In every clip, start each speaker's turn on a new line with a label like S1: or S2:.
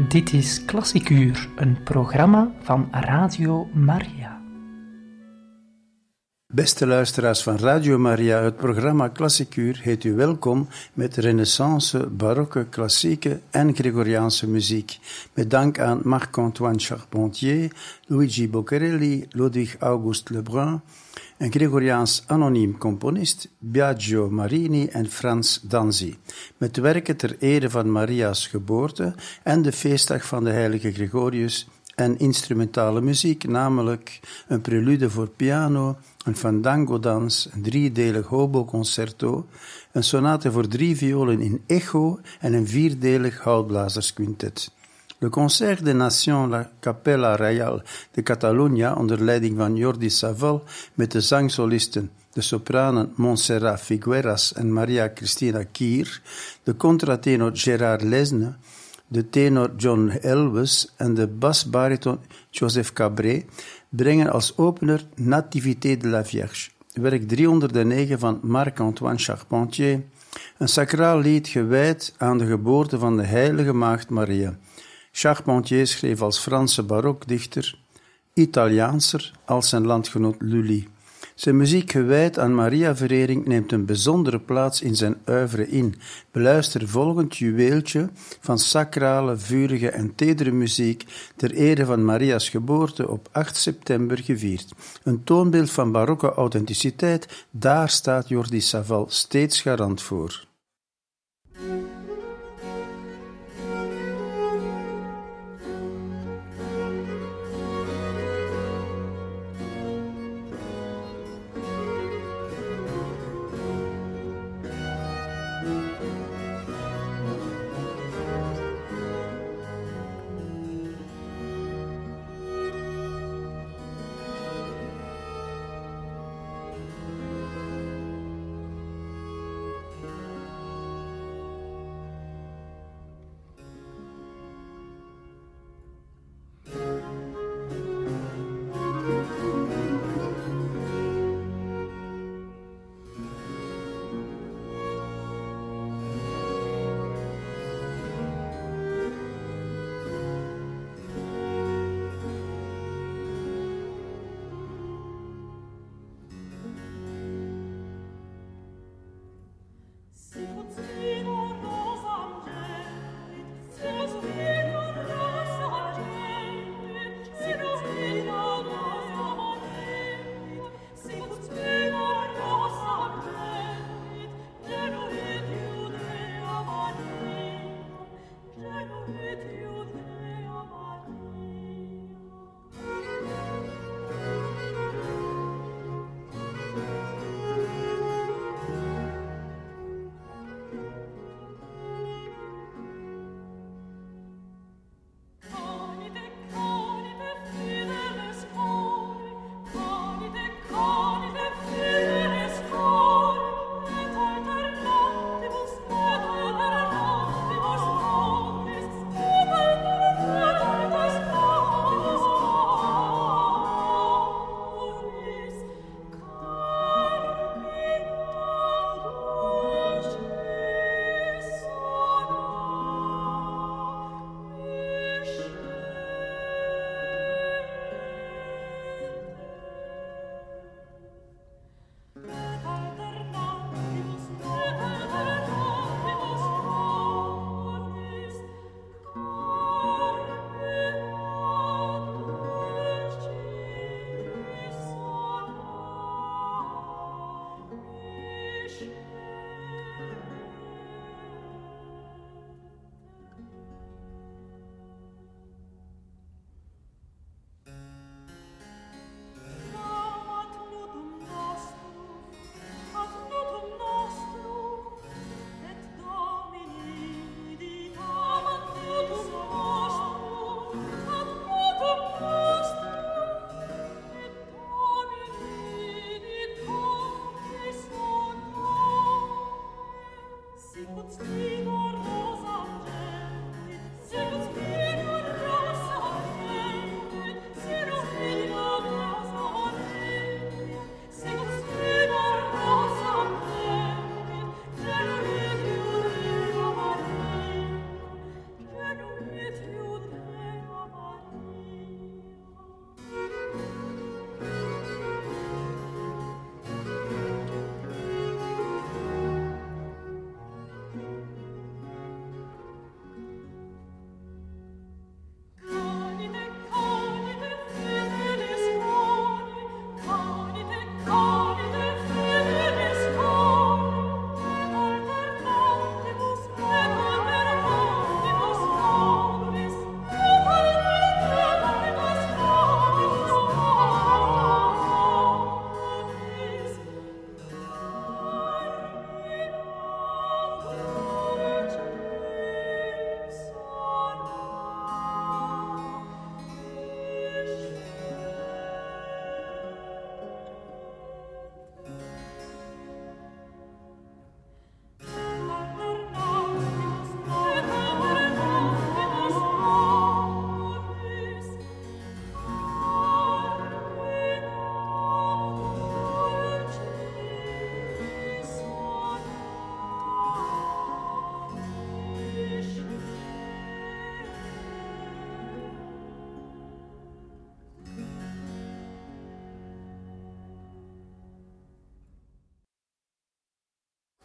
S1: Dit is Klassikuur, een programma van Radio Maria.
S2: Beste luisteraars van Radio Maria, het programma Klassikuur heet u welkom met renaissance, barokke, klassieke en Gregoriaanse muziek. Met dank aan Marc-Antoine Charpentier, Luigi Boccherelli, Ludwig August Lebrun, een Gregoriaans anoniem componist, Biagio Marini en Frans Danzi, met werken ter ere van Maria's geboorte en de feestdag van de heilige Gregorius en instrumentale muziek, namelijk een prelude voor piano, een fandango-dans, een driedelig hobo-concerto, een sonate voor 3 violen in echo en een 4delig houtblazersquintet. Le Concert des Nations La Capella Reial de Catalunya onder leiding van Jordi Savall met de zangsolisten, de sopranen Montserrat Figueras en Maria Cristina Kier, de contratenor Gérard Lesne, de tenor John Elwes en de basbariton Joseph Cabré brengen als opener Nativité de la Vierge, werk 309 van Marc-Antoine Charpentier, een sacraal lied gewijd aan de geboorte van de heilige maagd Maria. Charpentier schreef als Franse barokdichter, Italiaanser als zijn landgenoot Lully. Zijn muziek gewijd aan Maria-verering neemt een bijzondere plaats in zijn oeuvre in. Beluister volgend juweeltje van sacrale, vurige en tedere muziek ter ere van Maria's geboorte op 8 september gevierd. Een toonbeeld van barokke authenticiteit, daar staat Jordi Savall steeds garant voor.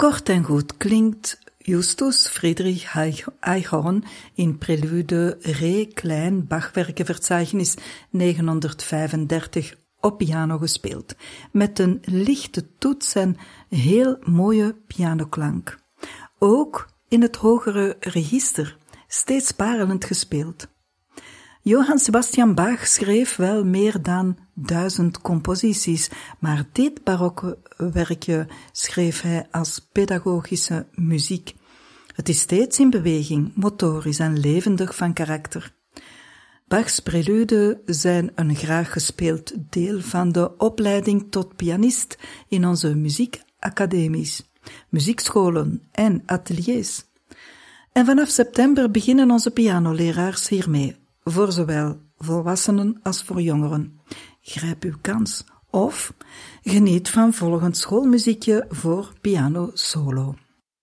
S3: Kort en goed klinkt Justus Friedrich Eichhorn in prelude Re klein Bachwerkenverzeichnis 935 op piano gespeeld, met een lichte toets en heel mooie pianoklank. Ook in het hogere register, steeds parelend gespeeld. Johann Sebastian Bach schreef wel meer dan 1000 composities, maar dit barokke werkje schreef hij als pedagogische muziek. Het is steeds in beweging, motorisch en levendig van karakter. Bachs prelude zijn een graag gespeeld deel van de opleiding tot pianist in onze muziekacademies, muziekscholen en ateliers. En vanaf september beginnen onze pianoleraars hiermee, voor zowel volwassenen als voor jongeren. Grijp uw kans of geniet van volgend schoolmuziekje voor piano solo.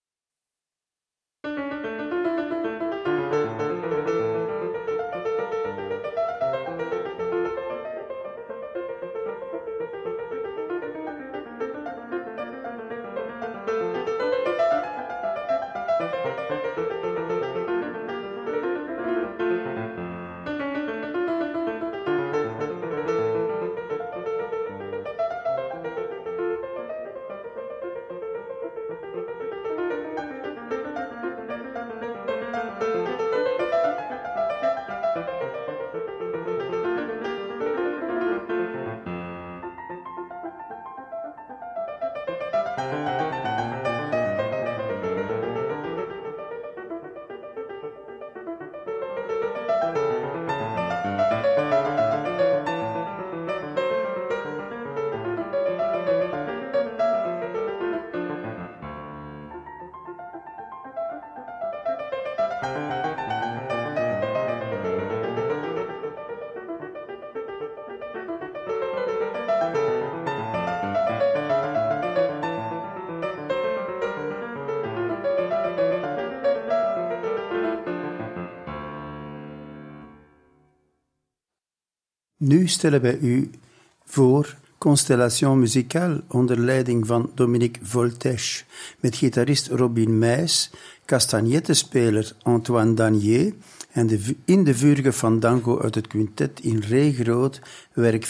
S2: Nu stellen wij u voor Constellation Musicale onder leiding van Dominique Voltèche, met gitarist Robin Meijs, castagnettespeler Antoine Danier en in de vurige fandango uit het quintet in Re groot, werk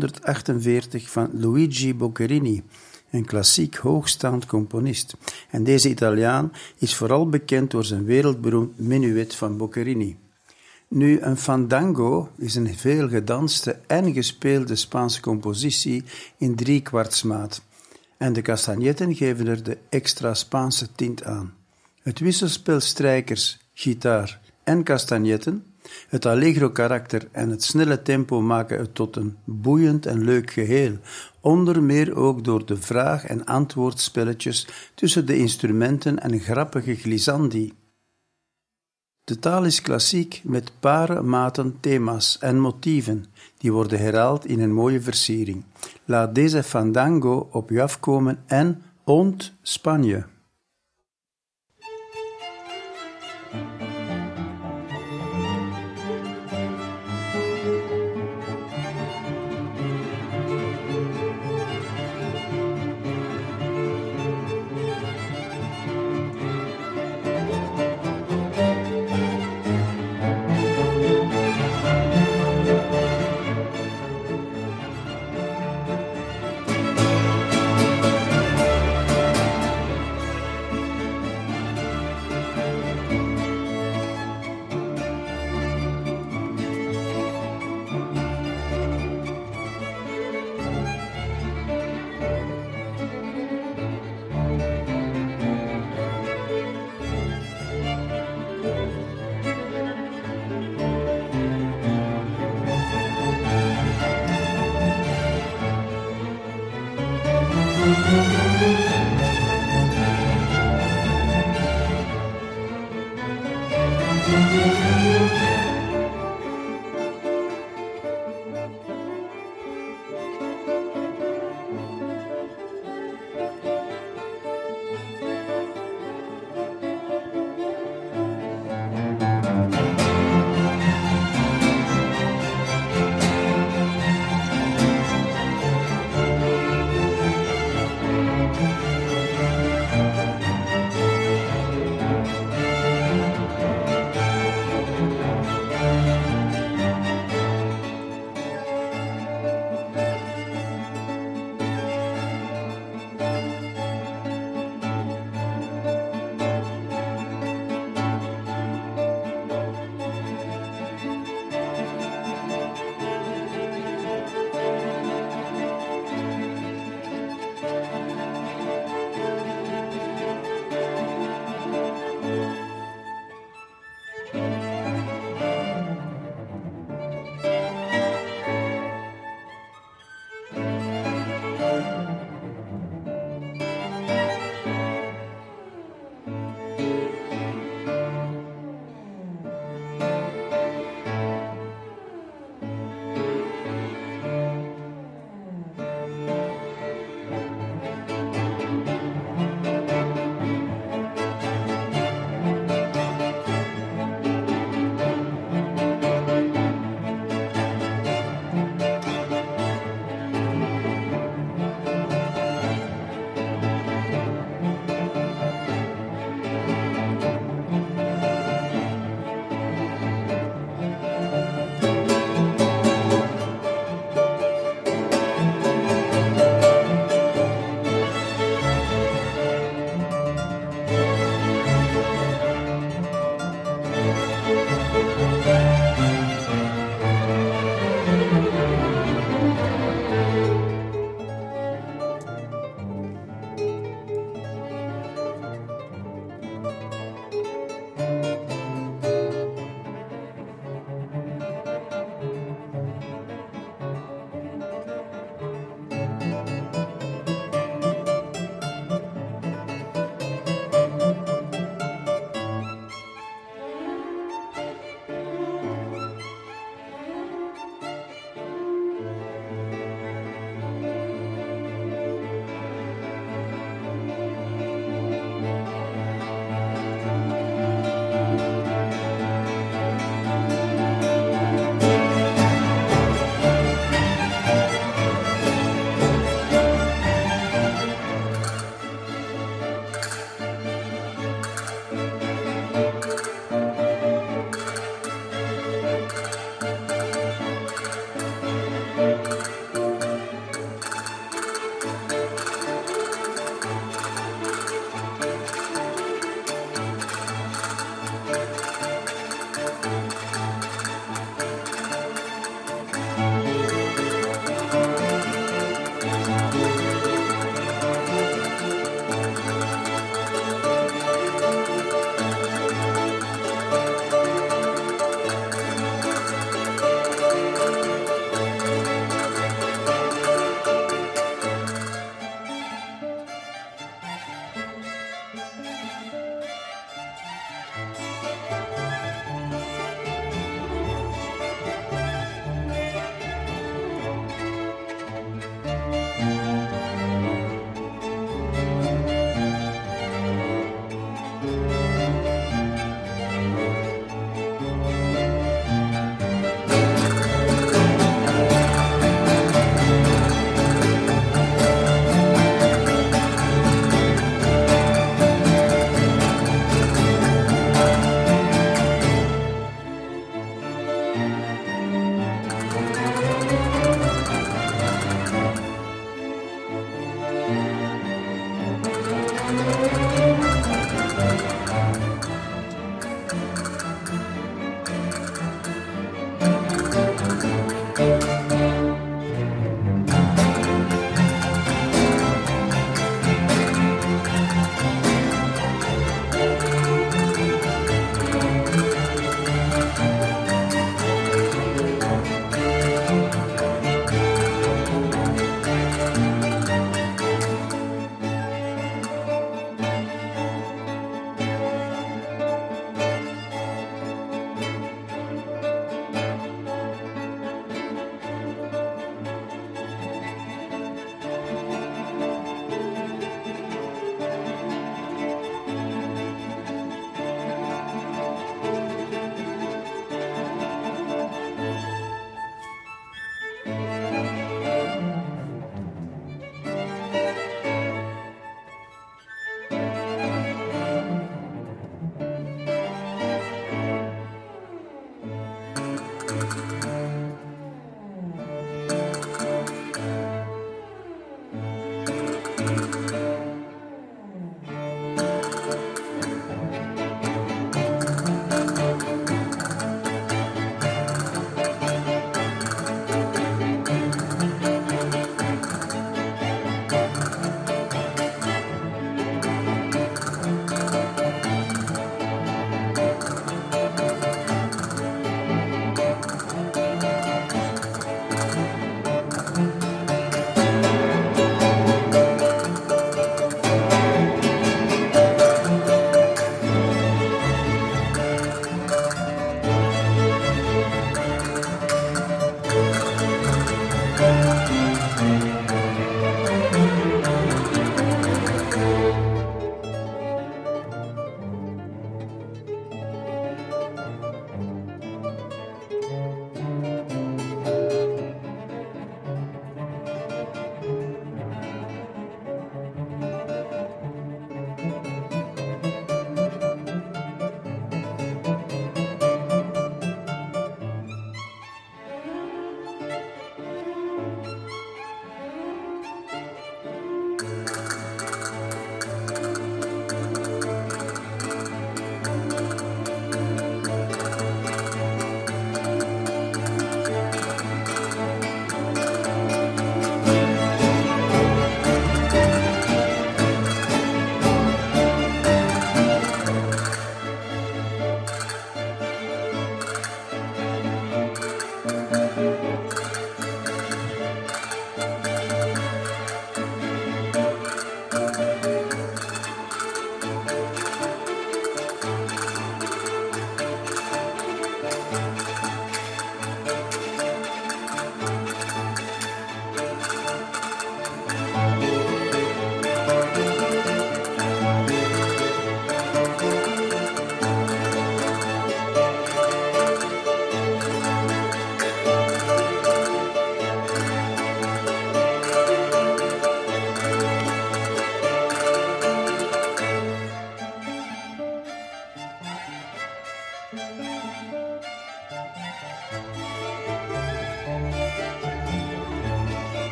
S2: 448 van Luigi Boccherini, een klassiek hoogstaand componist. En deze Italiaan is vooral bekend door zijn wereldberoemd menuet van Boccherini. Nu, een fandango is een veel gedanste en gespeelde Spaanse compositie in 3/4 en de castagnetten geven er de extra Spaanse tint aan. Het wisselspel strijkers, gitaar en castagnetten, het allegro karakter en het snelle tempo maken het tot een boeiend en leuk geheel, onder meer ook door de vraag- en antwoordspelletjes tussen de instrumenten en grappige glissandi. De taal is klassiek met paren, maten, thema's en motieven, die worden herhaald in een mooie versiering. Laat deze fandango op u afkomen en ontspan je.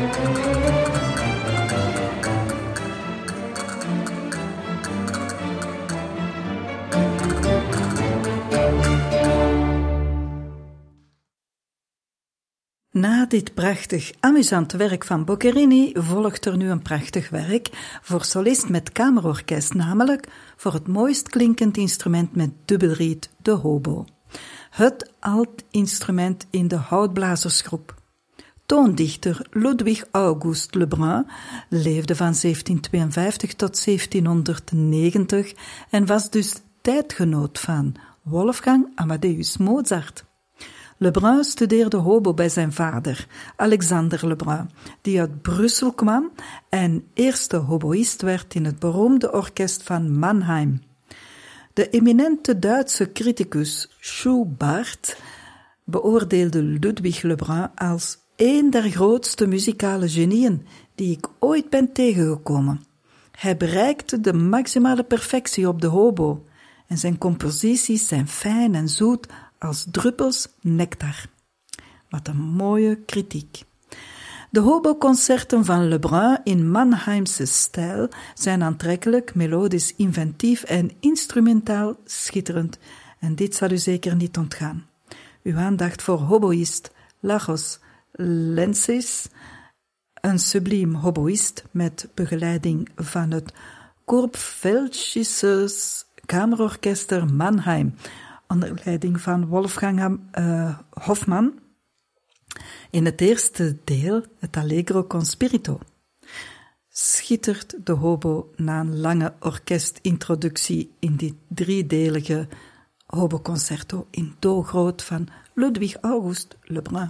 S3: Na dit prachtig, amusant werk van Boccherini volgt er nu een prachtig werk voor solist met kamerorkest, namelijk voor het mooist klinkend instrument met dubbelriet, de hobo. Het alt-instrument in de houtblazersgroep. Toondichter Ludwig August Lebrun leefde van 1752 tot 1790 en was dus tijdgenoot van Wolfgang Amadeus Mozart. Lebrun studeerde hobo bij zijn vader, Alexander Lebrun, die uit Brussel kwam en eerste hoboïst werd in het beroemde orkest van Mannheim. De eminente Duitse criticus Schubart beoordeelde Ludwig Lebrun als een der grootste muzikale genieën die ik ooit ben tegengekomen. Hij bereikte de maximale perfectie op de hobo en zijn composities zijn fijn en zoet als druppels nectar. Wat een mooie kritiek. De hoboconcerten van Lebrun in Mannheimse stijl zijn aantrekkelijk, melodisch, inventief en instrumentaal schitterend. En dit zal u zeker niet ontgaan. Uw aandacht voor hoboïst Lajos Lentzis, een subliem hoboïst met begeleiding van het Kurpfälzisches Kamerorchester Mannheim, onder leiding van Wolfgang Hofmann, in het eerste deel, het Allegro con spirito. Schittert de hobo na een lange orkestintroductie in dit driedelige hoboconcerto in do groot van Ludwig August Lebrun.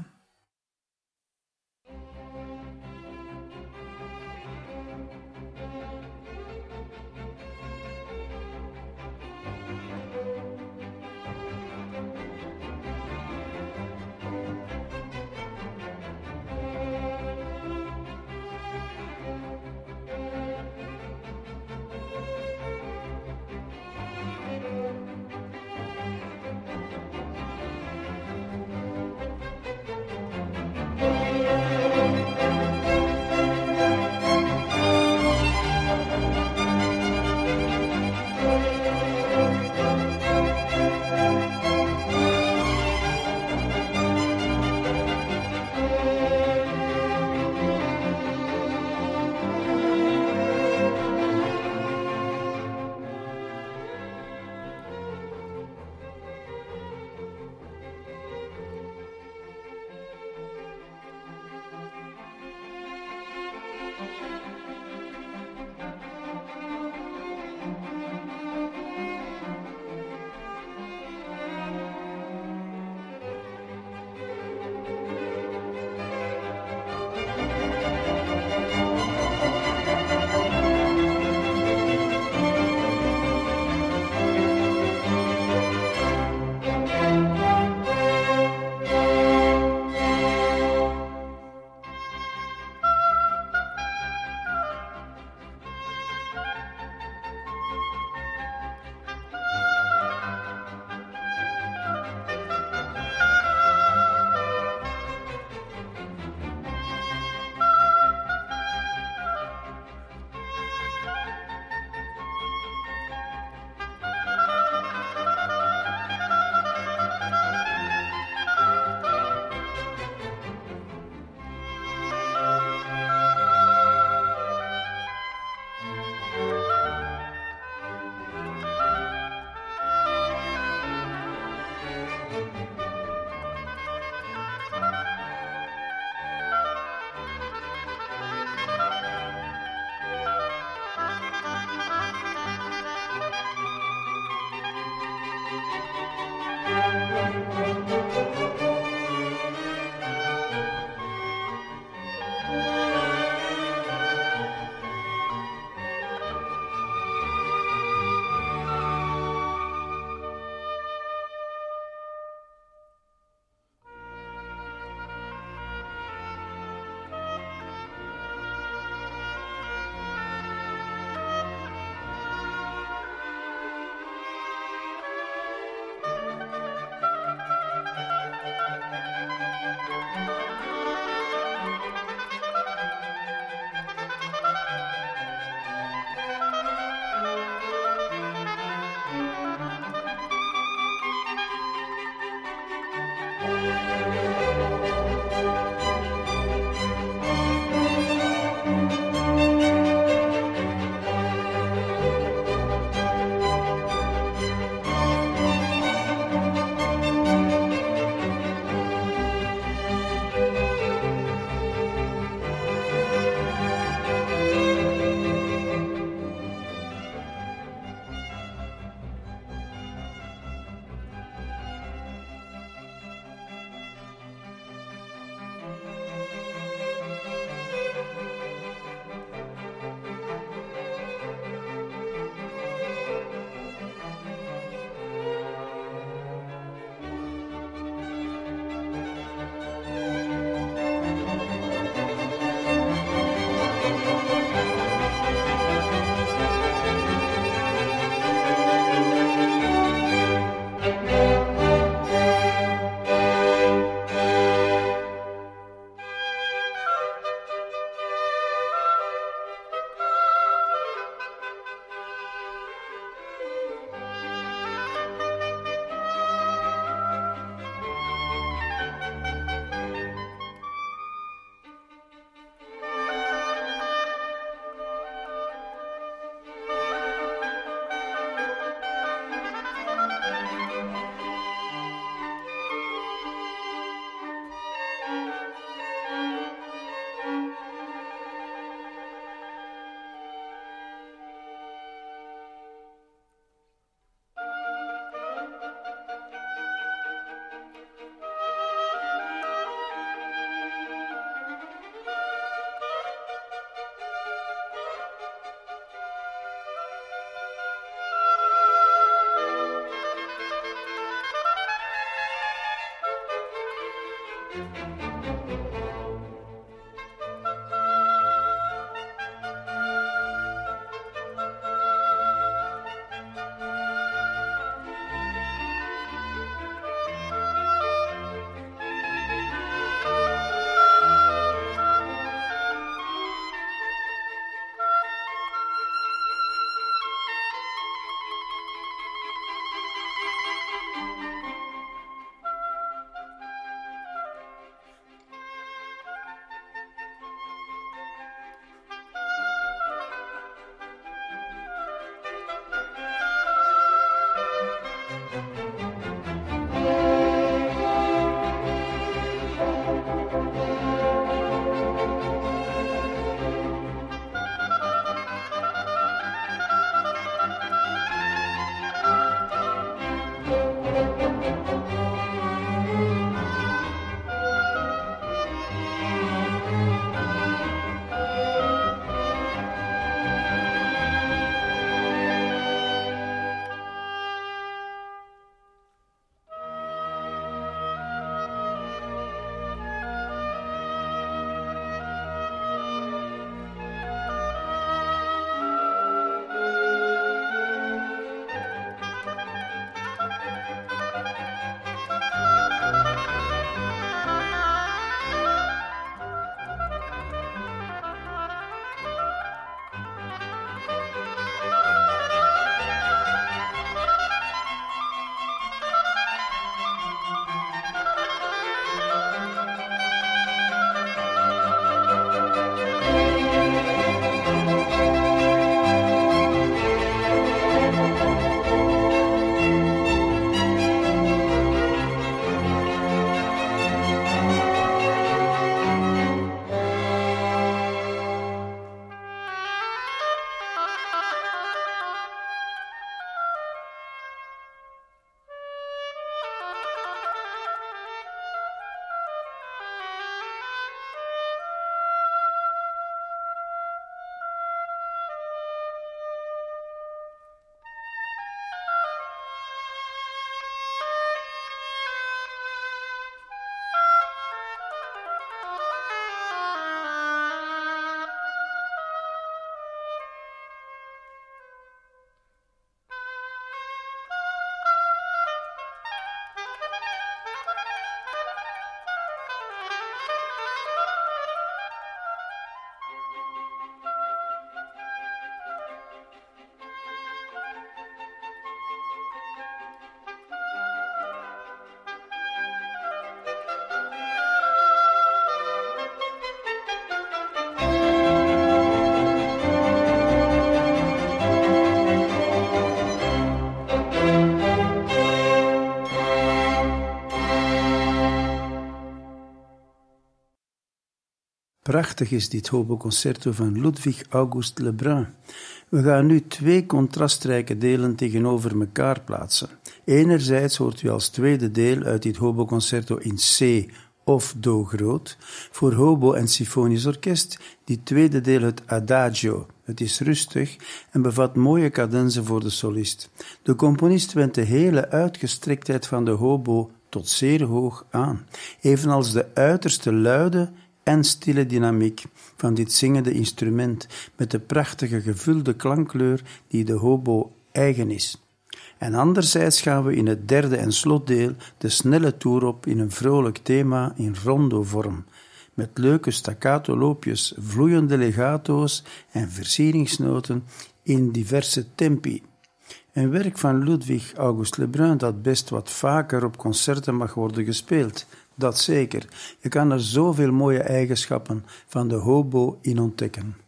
S2: Prachtig is dit hobo-concerto van Ludwig August Lebrun. We gaan nu 2 contrastrijke delen tegenover elkaar plaatsen. Enerzijds hoort u als tweede deel uit dit hobo-concerto in C of Do groot, voor hobo en symfonisch orkest, dit tweede deel het Adagio. Het is rustig en bevat mooie cadenzen voor de solist. De componist wendt de hele uitgestrektheid van de hobo tot zeer hoog aan, evenals de uiterste luide en stille dynamiek van dit zingende instrument met de prachtige gevulde klankkleur die de hobo eigen is. En anderzijds gaan we in het derde en slotdeel de snelle toer op in een vrolijk thema in rondo-vorm, met leuke staccato-loopjes, vloeiende legato's en versieringsnoten in diverse tempi. Een werk van Ludwig August Lebrun dat best wat vaker op concerten mag worden gespeeld. Dat zeker. Je kan er zoveel mooie eigenschappen van de hobo in ontdekken.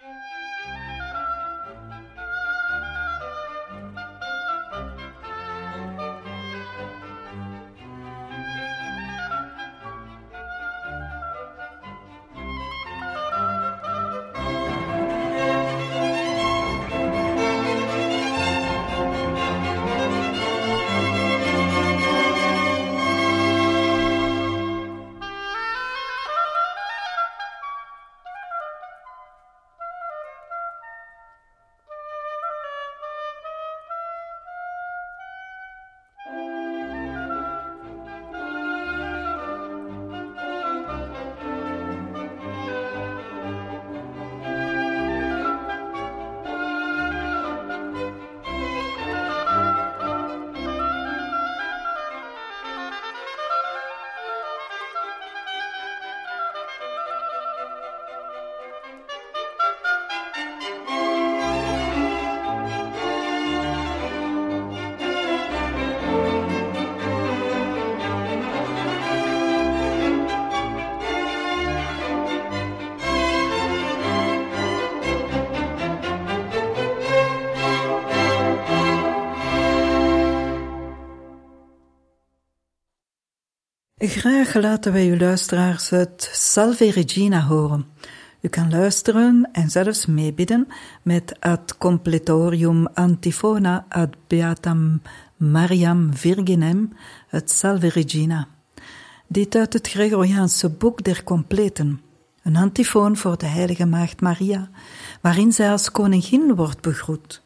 S3: Graag laten wij uw luisteraars het Salve Regina horen. U kan luisteren en zelfs meebidden met ad completorium antifona ad beatam Mariam Virginem, het Salve Regina. Dit uit het Gregoriaanse boek der completen, een antifoon voor de heilige maagd Maria, waarin zij als koningin wordt begroet.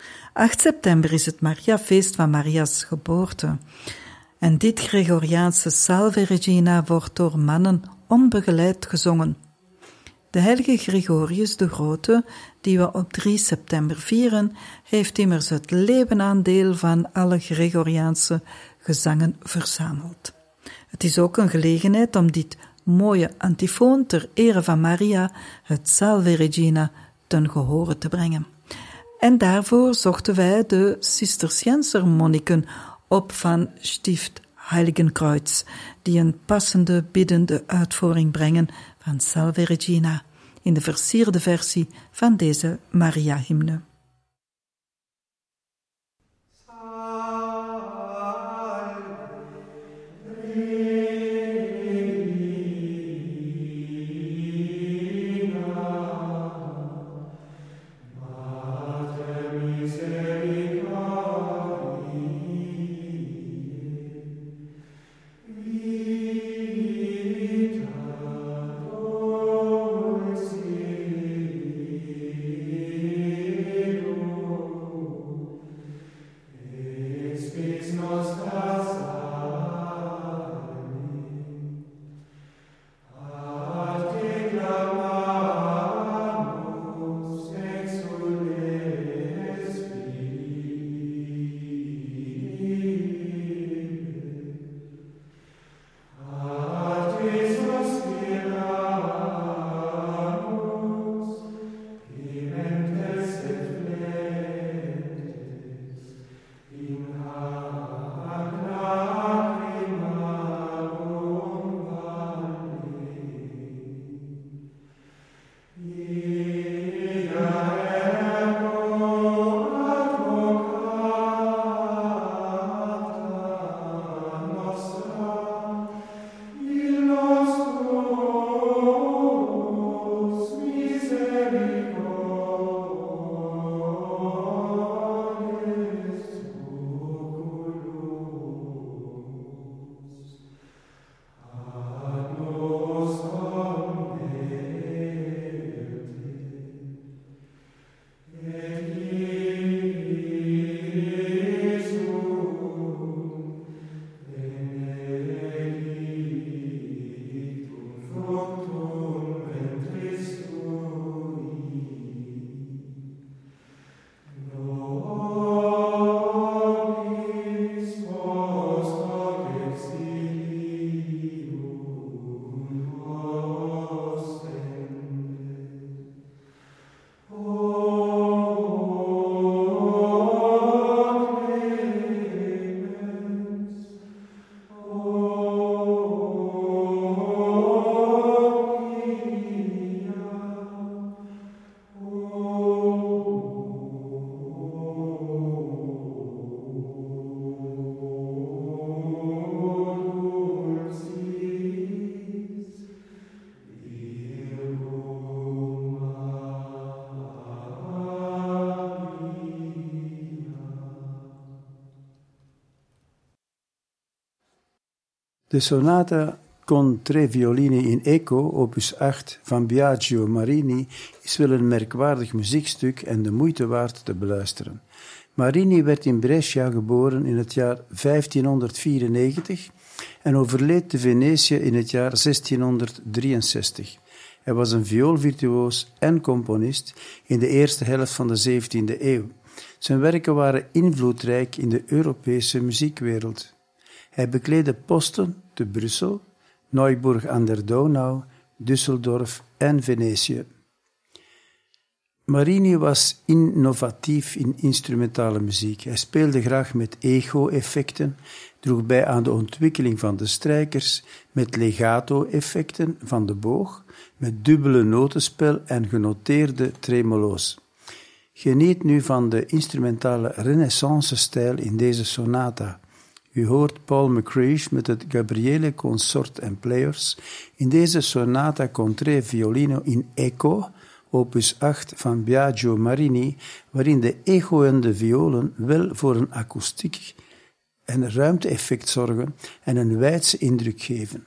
S3: 8 september is het Mariafeest van Maria's geboorte. En dit Gregoriaanse Salve Regina wordt door mannen onbegeleid gezongen. De heilige Gregorius de Grote, die we op 3 september vieren, heeft immers het levenaandeel van alle Gregoriaanse gezangen verzameld. Het is ook een gelegenheid om dit mooie antifoon ter ere van Maria, het Salve Regina, ten gehore te brengen. En daarvoor zochten wij de Cisterciënser monniken op van Stift Heiligenkreuz, die een passende biddende uitvoering brengen van Salve Regina in de versierde versie van deze Maria-hymne.
S2: De sonata con tre violini in eco, opus 8 van Biagio Marini, is wel een merkwaardig muziekstuk en de moeite waard te beluisteren. Marini werd in Brescia geboren in het jaar 1594 en overleed te Venetië in het jaar 1663. Hij was een vioolvirtuoos en componist in de eerste helft van de 17e eeuw. Zijn werken waren invloedrijk in de Europese muziekwereld. Hij bekleedde posten te Brussel, Neuburg aan der Donau, Düsseldorf en Venetië. Marini was innovatief in instrumentale muziek. Hij speelde graag met echo-effecten, droeg bij aan de ontwikkeling van de strijkers, met legato-effecten van de boog, met dubbele notenspel en genoteerde tremolo's. Geniet nu van de instrumentale renaissance-stijl in deze sonata. U hoort Paul McCreish met het Gabriele Consort and Players in deze sonata con tre violino in eco, opus 8 van Biagio Marini, waarin de echoende violen wel voor een akoestiek en ruimte-effect zorgen en een wijdse indruk geven.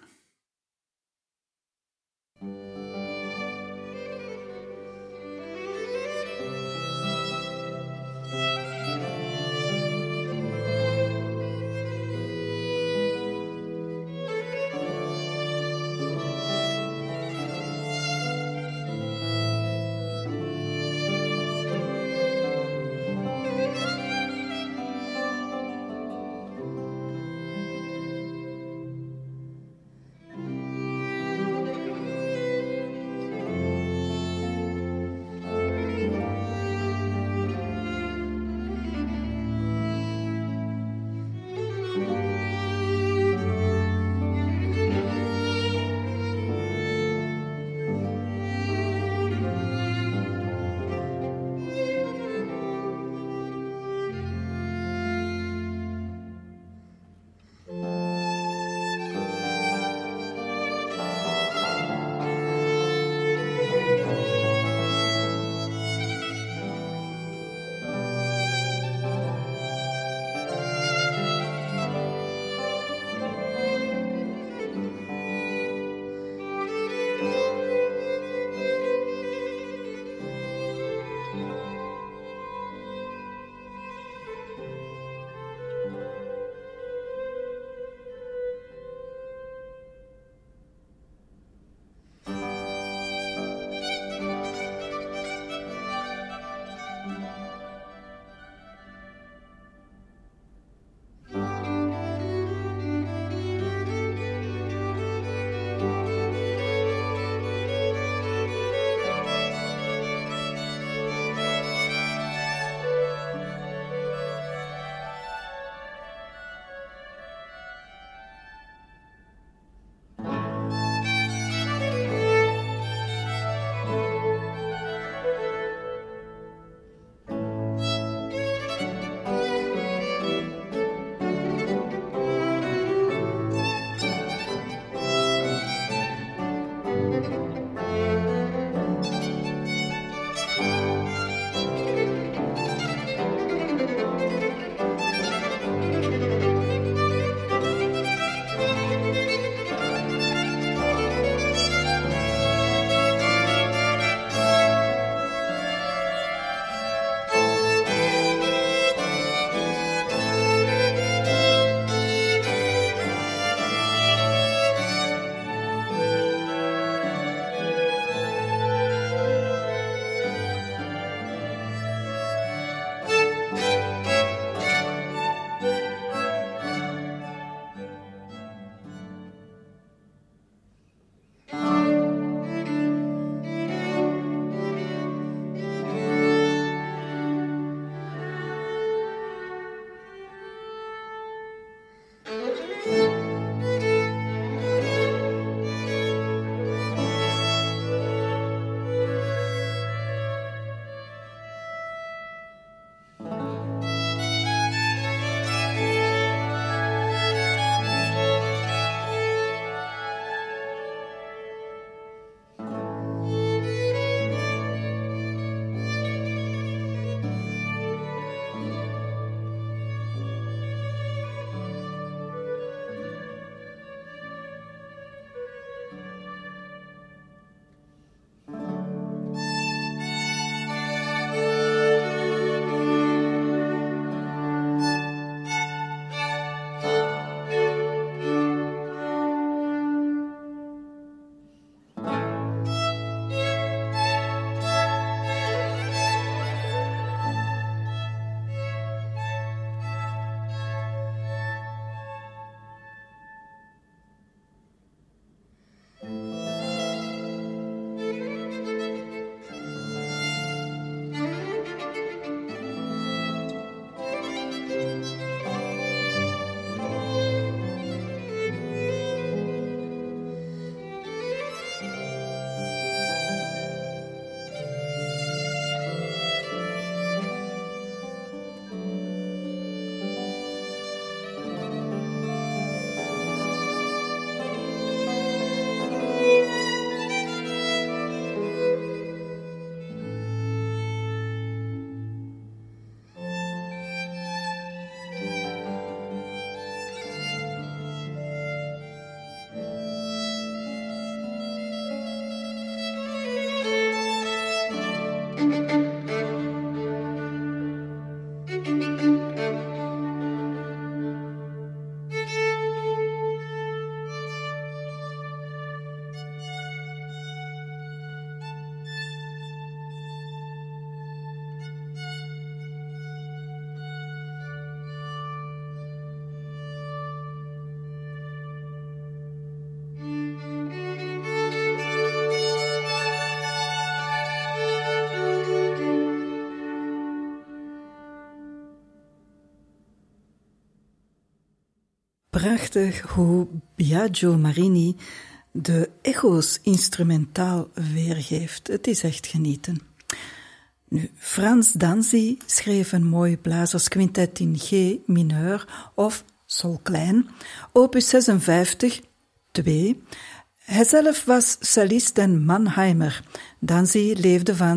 S3: Prachtig hoe Biagio Marini de echo's instrumentaal weergeeft. Het is echt genieten. Nu, Frans Danzy schreef een mooi blazersquintet in G mineur of sol klein, opus 56, 2. Hijzelf was cellist en Mannheimer. Danzy leefde van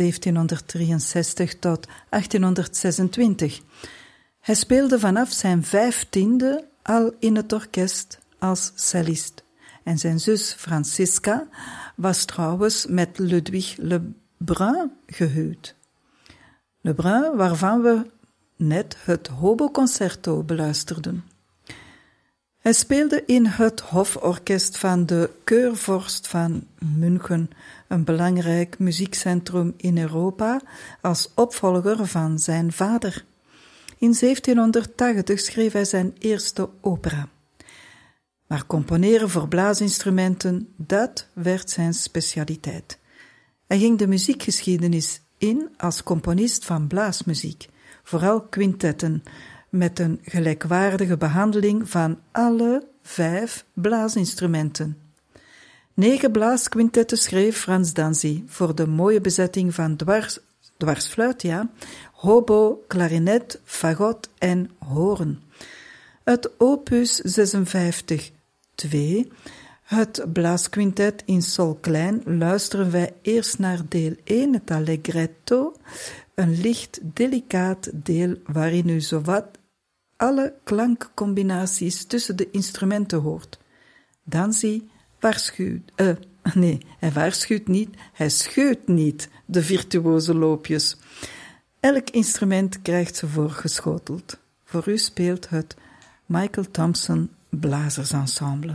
S3: 1763 tot 1826. Hij speelde vanaf zijn 15e al in het orkest als cellist. En zijn zus Francisca was trouwens met Ludwig Lebrun gehuwd. Lebrun, waarvan we net het Hobo-concerto beluisterden. Hij speelde in het hoforkest van de Keurvorst van München, een belangrijk muziekcentrum in Europa, als opvolger van zijn vader. In 1780 schreef hij zijn eerste opera. Maar componeren voor blaasinstrumenten, dat werd zijn specialiteit. Hij ging de muziekgeschiedenis in als componist van blaasmuziek, vooral quintetten, met een gelijkwaardige behandeling van alle 5 blaasinstrumenten. 9 blaasquintetten schreef Frans Danzy voor de mooie bezetting van dwarsfluit, hobo, klarinet, fagot en hoorn. Het opus 56, 2, het blaasquintet in sol klein, luisteren wij eerst naar deel 1, het allegretto, een licht, delicaat deel waarin u zowat alle klankcombinaties tussen de instrumenten hoort. Danzy waarschuwt, hij waarschuwt niet, hij scheut niet de virtuoze loopjes. Elk instrument krijgt ze voorgeschoteld. Voor u speelt het Michael Thompson Blazersensemble.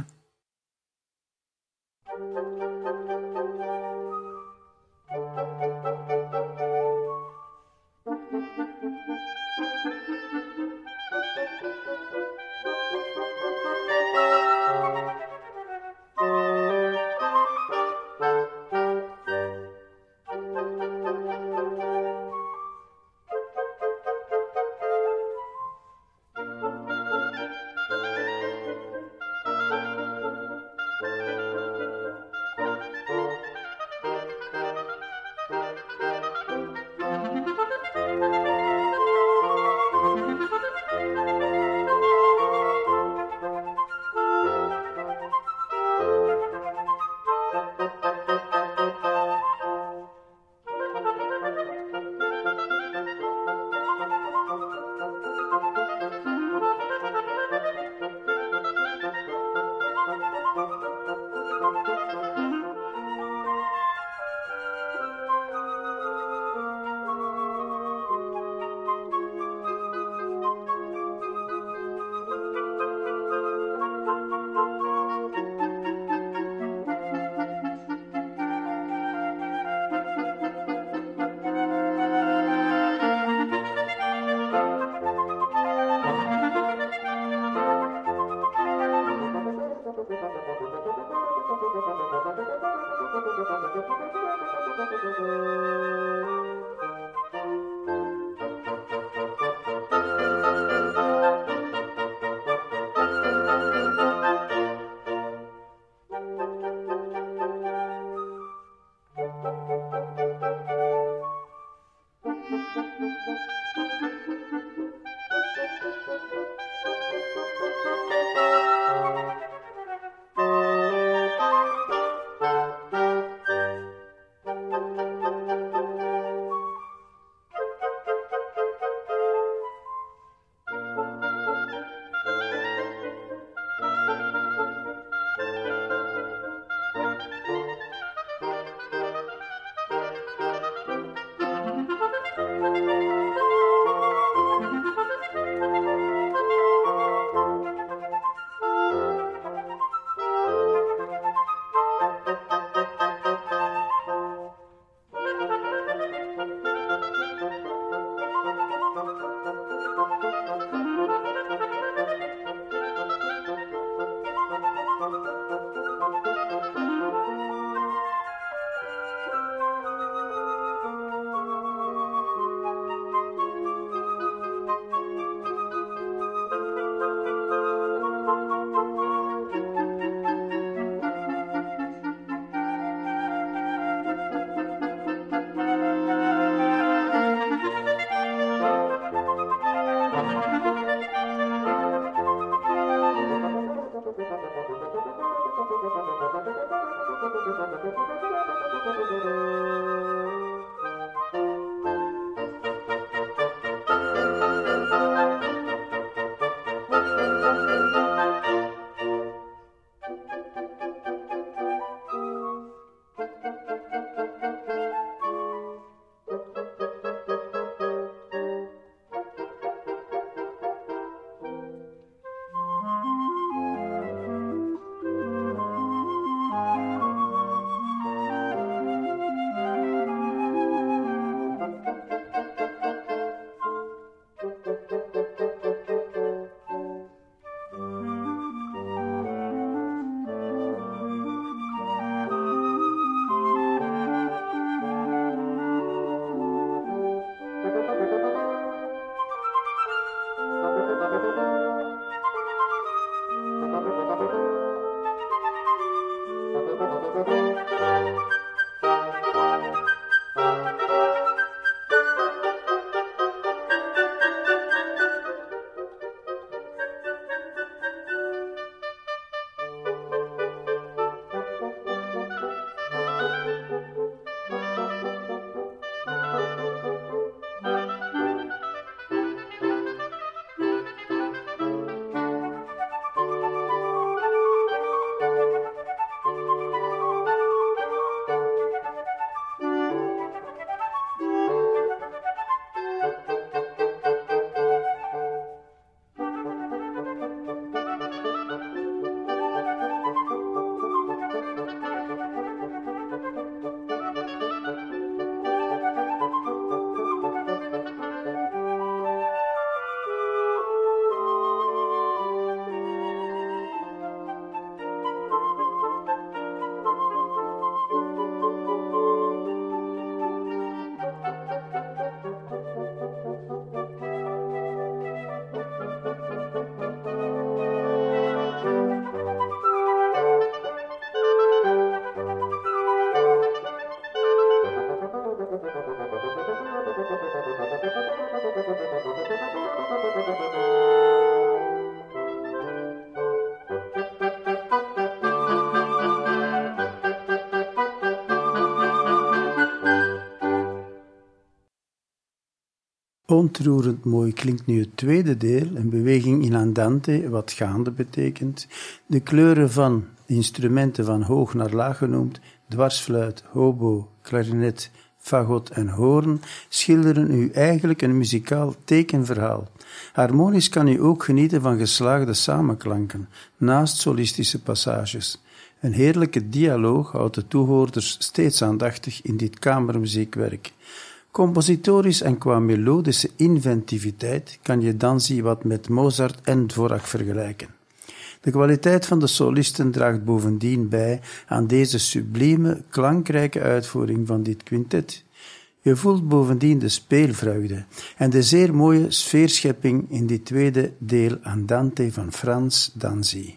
S2: Ontroerend mooi klinkt nu het tweede deel, een beweging in andante, wat gaande betekent. De kleuren van instrumenten van hoog naar laag genoemd, dwarsfluit, hobo, klarinet, fagot en hoorn, schilderen u eigenlijk een muzikaal tekenverhaal. Harmonisch kan u ook genieten van geslaagde samenklanken, naast solistische passages. Een heerlijke dialoog houdt de toehoorders steeds aandachtig in dit kamermuziekwerk. Compositorisch en qua melodische inventiviteit kan je Danzi wat met Mozart en Dvorak vergelijken. De kwaliteit van de solisten draagt bovendien bij aan deze sublieme, klankrijke uitvoering van dit quintet. Je voelt bovendien de speelvreugde en de zeer mooie sfeerschepping in dit tweede deel Andante van Frans Danzi.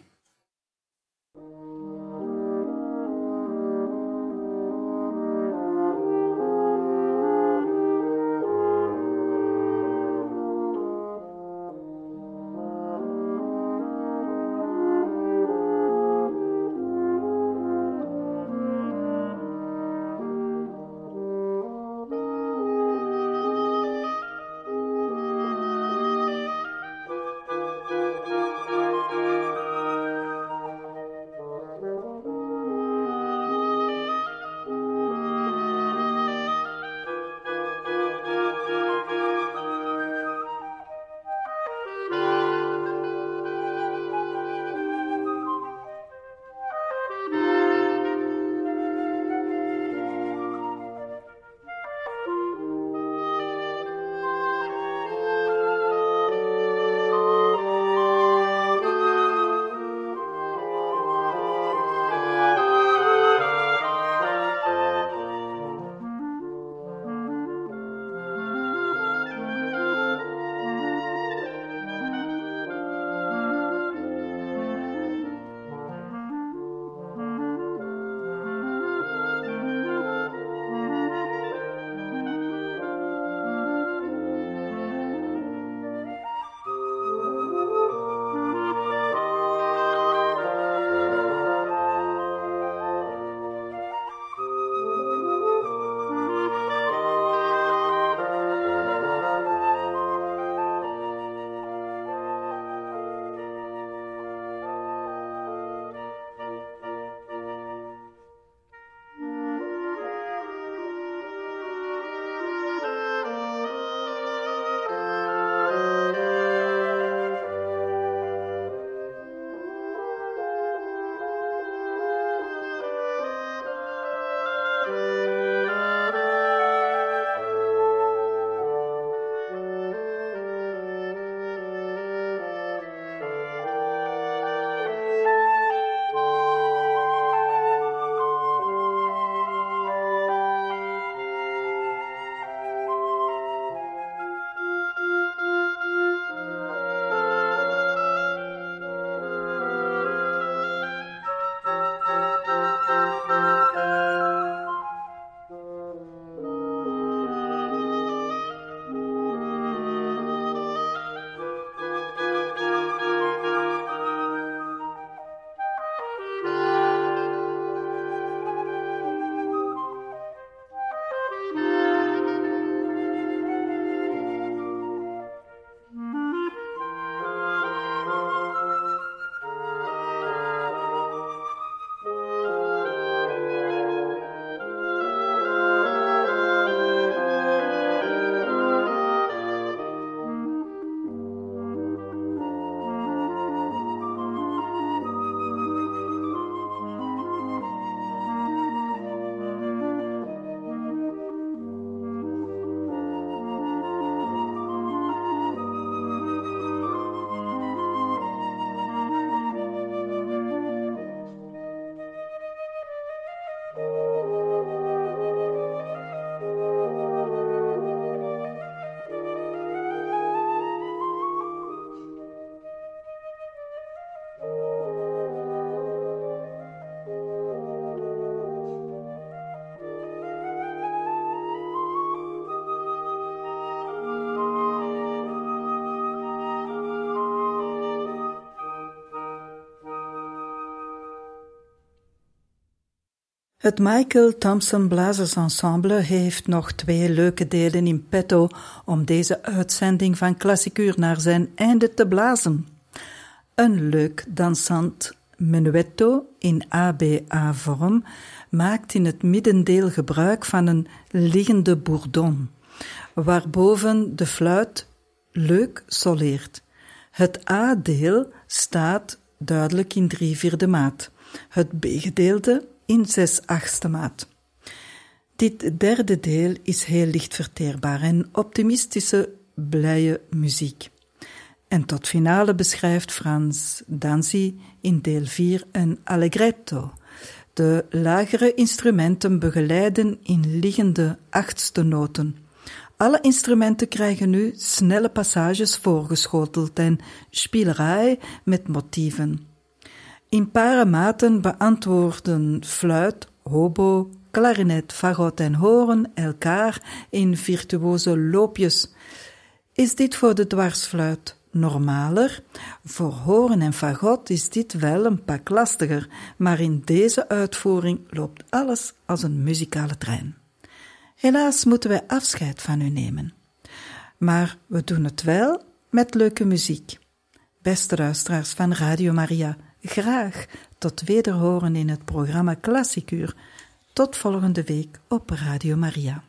S3: Het Michael Thompson Blazers Ensemble heeft nog 2 leuke delen in petto om deze uitzending van Klassikuur naar zijn einde te blazen. Een leuk dansant menuetto in ABA-vorm maakt in het middendeel gebruik van een liggende bourdon, waarboven de fluit leuk soleert. Het A-deel staat duidelijk in 3/4 maat, het B-gedeelte in 6/8 maat. Dit derde deel is heel licht verteerbaar en optimistische, blije muziek. En tot finale beschrijft Frans Danzi in deel 4 een allegretto. De lagere instrumenten begeleiden in liggende 8e noten. Alle instrumenten krijgen nu snelle passages voorgeschoteld en spielerij met motieven. In parematen beantwoorden fluit, hobo, klarinet, fagot en hoorn elkaar in virtuoze loopjes. Is dit voor de dwarsfluit normaler? Voor hoorn en fagot is dit wel een pak lastiger, maar in deze uitvoering loopt alles als een muzikale trein. Helaas moeten wij afscheid van u nemen. Maar we doen het wel met leuke muziek. Beste luisteraars van Radio Maria, graag tot wederhoren in het programma Klassikuur. Tot volgende week op Radio Maria.